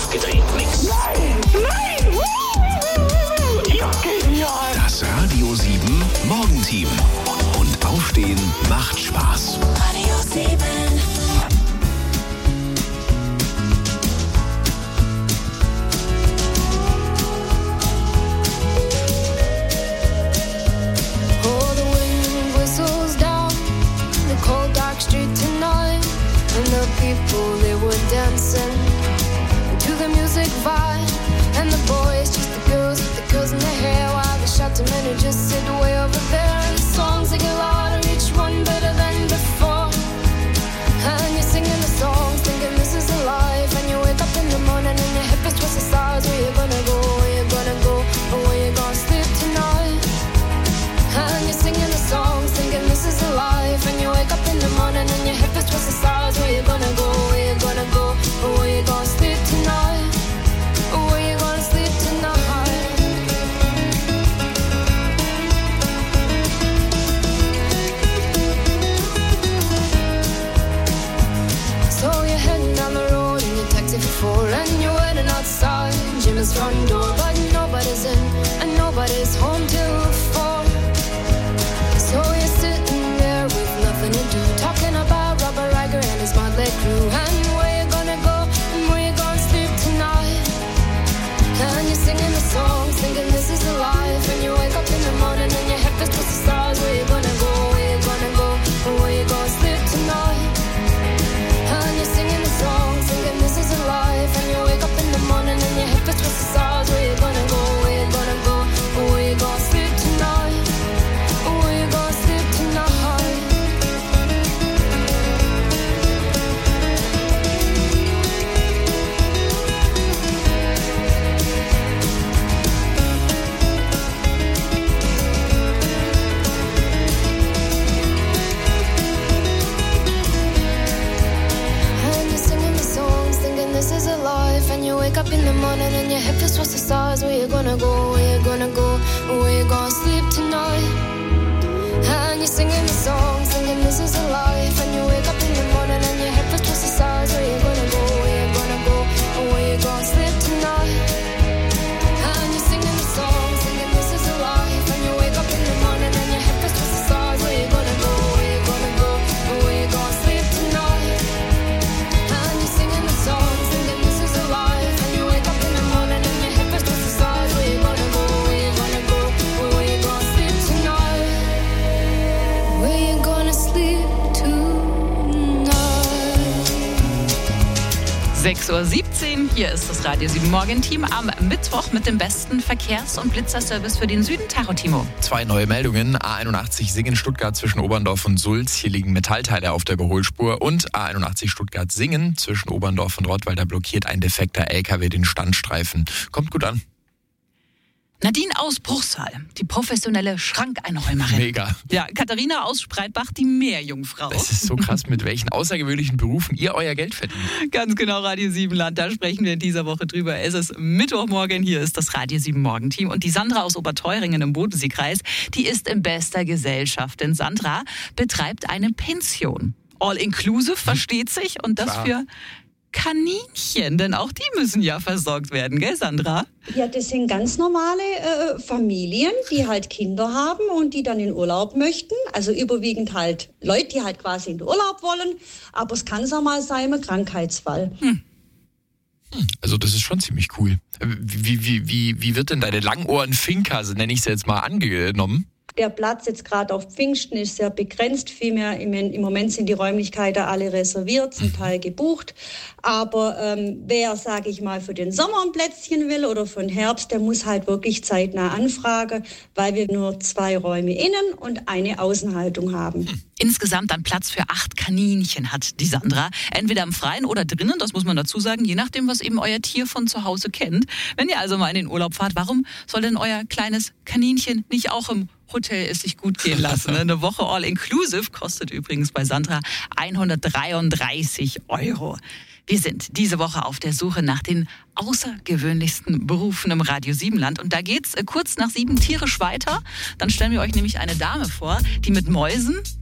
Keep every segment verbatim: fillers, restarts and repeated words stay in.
Aufgedreht Mix. Nein! Nein! Ja, genial! Das Radio sieben Morgenteam. Und Aufstehen macht Spaß. Radio sieben. Oh, the wind whistles down the cold dark street tonight, and the people, they were dancing to the music vibe, and the boys just the girls with the girls in their hair, while the shouting men who just sit way over there. And the songs they get louder, each one better than before, and you're singing the songs thinking this is a life, and you wake up in the morning and your hip is twisted sides. Where you gonna go, where you gonna go, or where you gonna sleep tonight? And you're singing the songs thinking this is a life, and you wake up in the morning and your hip is twisted sides. Where you gonna go, where you gonna go, or where you gonna sleep tonight? Or where you gonna sleep tonight? So you're heading down the road in your taxi for four, and you're waiting outside Jim's front door, but nobody's in and nobody's home till four. So you're sitting there with nothing to do, talking about Robert Riger and his motley crew, and where you gonna go and where you gonna sleep tonight? And you're singing the songs thinking this is a life, and you wake up in the morning and your head feels twisted stars. Where you gonna go, where you gonna go, and where you gonna sleep tonight? And you're singing the songs thinking this is a life, and you wake up in the morning and your head feels twisted stars. Where you gonna go, where you gonna go, and where you gonna sleep tonight? Where you gonna sleep tonight? And you're singing the songs thinking this is a life, and you wake up in the morning and your head feels towards the stars. Where you gonna go, where you gonna go, where you gonna sleep tonight? And you're singing the songs thinking this is a life, and you wake up in the morning and your head feels towards the stars. Where you gonna go, where you gonna go, where you gonna sleep tonight? And you're singing the songs thinking this is a life, and you wake up in the morning and your head feels towards the stars. Where you gonna go, where you gonna go, where you gonna sleep tonight? And you're singing the songs thinking this is a life, and you wake up in the morning and your head feels towards the stars. Where you gonna go, where you gonna go, where you gonna sleep tonight? Where you gonna sleep tonight? sechs Uhr siebzehn, hier ist das Radio sieben Morgenteam am Mittwoch mit dem besten Verkehrs- und Blitzerservice für den Süden. Tacho Timo. Zwei neue Meldungen. A einundachtzig Singen-Stuttgart zwischen Oberndorf und Sulz. Hier liegen Metallteile auf der Überholspur. Und A einundachtzig Stuttgart-Singen zwischen Oberndorf und Rottweil. Da blockiert ein defekter L K W den Standstreifen. Kommt gut an. Nadine aus Bruchsal, die professionelle Schrankeinräumerin. Mega. Ja, Katharina aus Spreitbach, die Meerjungfrau. Es ist so krass, mit welchen außergewöhnlichen Berufen ihr euer Geld verdient. Ganz genau, Radio sieben Land, da sprechen wir in dieser Woche drüber. Es ist Mittwochmorgen, hier ist das Radio sieben Morgenteam. Und die Sandra aus Oberteuringen im Bodenseekreis, die ist in bester Gesellschaft. Denn Sandra betreibt eine Pension. All-inclusive, versteht sich. Und das Klar. für Kaninchen, denn auch die müssen ja versorgt werden, gell Sandra? Ja, das sind ganz normale äh, Familien, die halt Kinder haben und die dann in Urlaub möchten. Also überwiegend halt Leute, die halt quasi in den Urlaub wollen. Aber es kann auch mal sein, ein Krankheitsfall. Hm. Also das ist schon ziemlich cool. Wie, wie, wie, wie wird denn deine Langohren-Finca, so nenne ich sie jetzt mal, angenommen? Der Platz jetzt gerade auf Pfingsten ist sehr begrenzt. Vielmehr im, im Moment sind die Räumlichkeiten alle reserviert, zum Teil gebucht. Aber ähm, wer, sage ich mal, für den Sommer ein Plätzchen will oder für den Herbst, der muss halt wirklich zeitnah anfragen, weil wir nur zwei Räume innen und eine Außenhaltung haben. Insgesamt dann Platz für acht Kaninchen hat die Sandra. Entweder im Freien oder drinnen, das muss man dazu sagen, je nachdem, was eben euer Tier von zu Hause kennt. Wenn ihr also mal in den Urlaub fahrt, warum soll denn euer kleines Kaninchen nicht auch im Hotel es sich gut gehen lassen? Eine Woche All-Inclusive kostet übrigens bei Sandra hundertdreiunddreißig Euro. Wir sind diese Woche auf der Suche nach den außergewöhnlichsten Berufen im Radio sieben Land. Und da geht's kurz nach sieben tierisch weiter. Dann stellen wir euch nämlich eine Dame vor, die mit Mäusen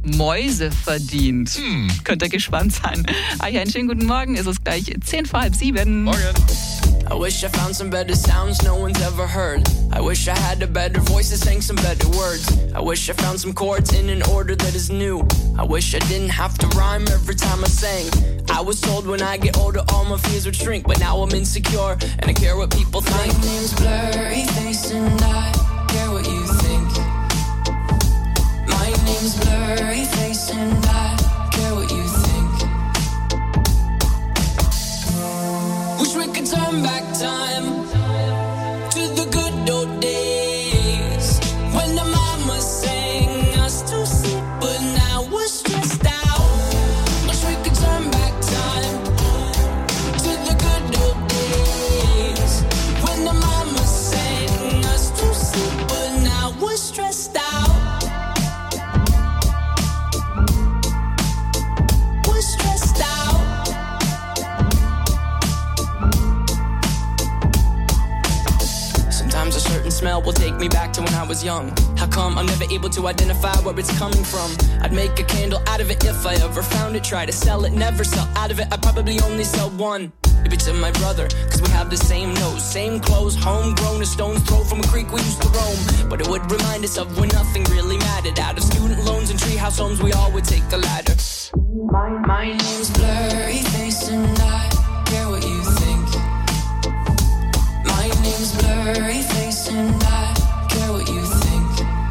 Mäuse verdient. Hm. Könnt ihr gespannt sein. Euch einen schönen guten Morgen. Es ist gleich zehn vor halb sieben. Morgen. I wish I found some better sounds no one's ever heard. I wish I had a better voice that sang some better words. I wish I found some chords in an order that is new. I wish I didn't have to rhyme every time I sang. I was told when I get older all my fears would shrink, but now I'm insecure and I care what people think. My name's Blurryface and I care what you think. My name's Blurryface and I care what you think. Wish we could turn back time to the good old days when the mama sang us to sleep, but now we're stressed out. Wish we could turn back time to the good old days when the mama sang us to sleep, but now we're stressed out. We're stressed out. Sometimes a certain smell will take me back to when I was young. How come I'm never able to identify where it's coming from? I'd make a candle out of it if I ever found it. Try to sell it, never sell out of it. I'd probably only sell one. Maybe to my brother, cause we have the same nose, same clothes, homegrown, a stone's throw from a creek we used to roam. But it would remind us of when nothing really mattered. Out of student loans and treehouse homes, we all would take the ladder. My, my name's Blurryface and I care what you think. My name's Blurryface and I care what you think.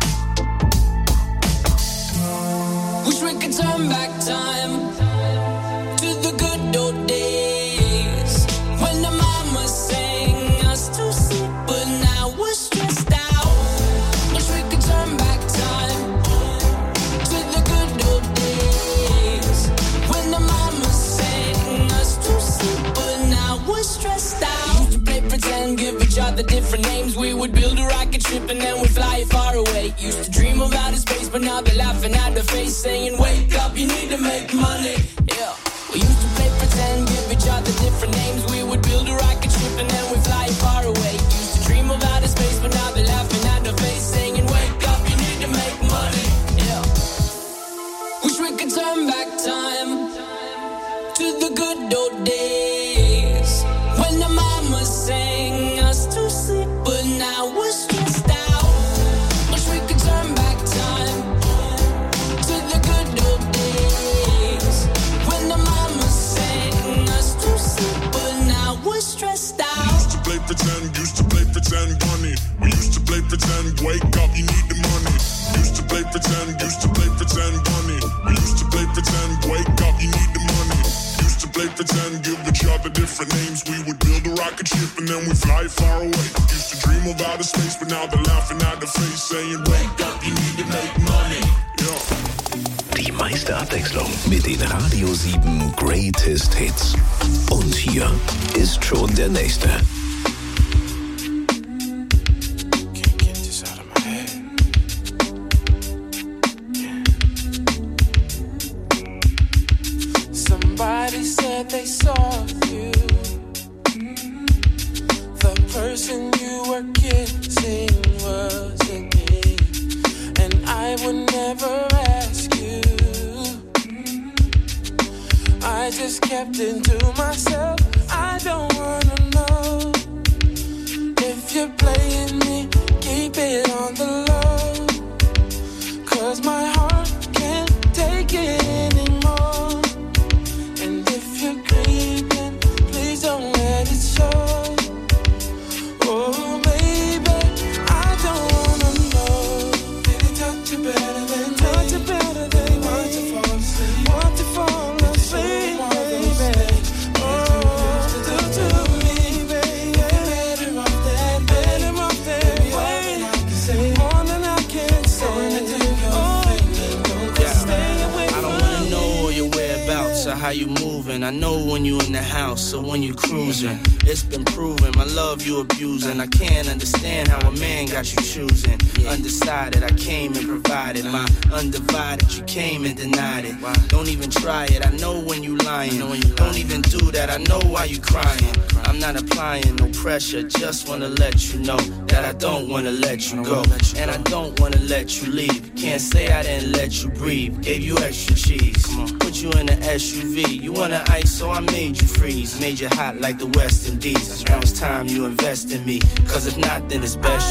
Wish we could turn back time to the good old days when the mama sang us to sleep, but now we're stressed out. Wish we could turn back time to the good old days when the mama sang us to sleep, but now we're stressed out. Used to play pretend, give each other different names. We would build a rocket ship and then we'd fly it far away. Used to dream of outer space, but now they're laughing at the face, saying, wake up, you need to make money. Yeah. We used to play pretend, give each other different names. We would build a rocket ship and then we'd fly it far away. Used to dream of outer space, but now they're laughing at the face, saying, wake up, you need to make money. Yeah. Wish we could turn back time to the good old days when the mama sang us to sleep, but now we're stressed out. Wish we could turn back time to the good old days when the mama sang us to sleep, but now we're stressed out. Used to play pretend, used to play pretend, bunny. We used to play pretend, wake up, you need the money. Used to play pretend, used to play pretend, bunny. We used to play pretend, wake up, you need the money. Used to play pretend, give each other different names. We would build a rocket ship and then we fly far away. Used to dream of outer space, but now they're laughing at the face, saying, wake up, you need to make money. Yeah. Die meiste Abwechslung mit den Radio sieben Greatest Hits. Und hier ist schon der nächste. Somebody said they saw you. The person you were kissing wasn't me, and I would never ask you. I just kept it to myself. I don't wanna know if you're playing me. Keep it on the low, 'cause my heart can't take it anymore. And if you're creeping, please don't let it show. Oh baby, I don't wanna know. Did he touch you better than me? Touch you better than me. Want to fall asleep, want to fall asleep, baby. how you moving. I know when you in the house or when you cruising. It's been proven, my love you abusing. I can't understand how a man got you choosing. Undecided, I came and provided. My undivided, you came and denied it. Don't even try it, I know when you lying. Don't even do that, I know why you crying. I'm not applying no pressure, just wanna let you know that I don't wanna let you go. And I don't wanna let you leave. Can't say I didn't let you breathe. Gave you extra cheese, put you in an S U V. You wanna ice, so I made you freeze. Made you hot like the West Indies. Now it's time you invest in me, cause if not, then it's best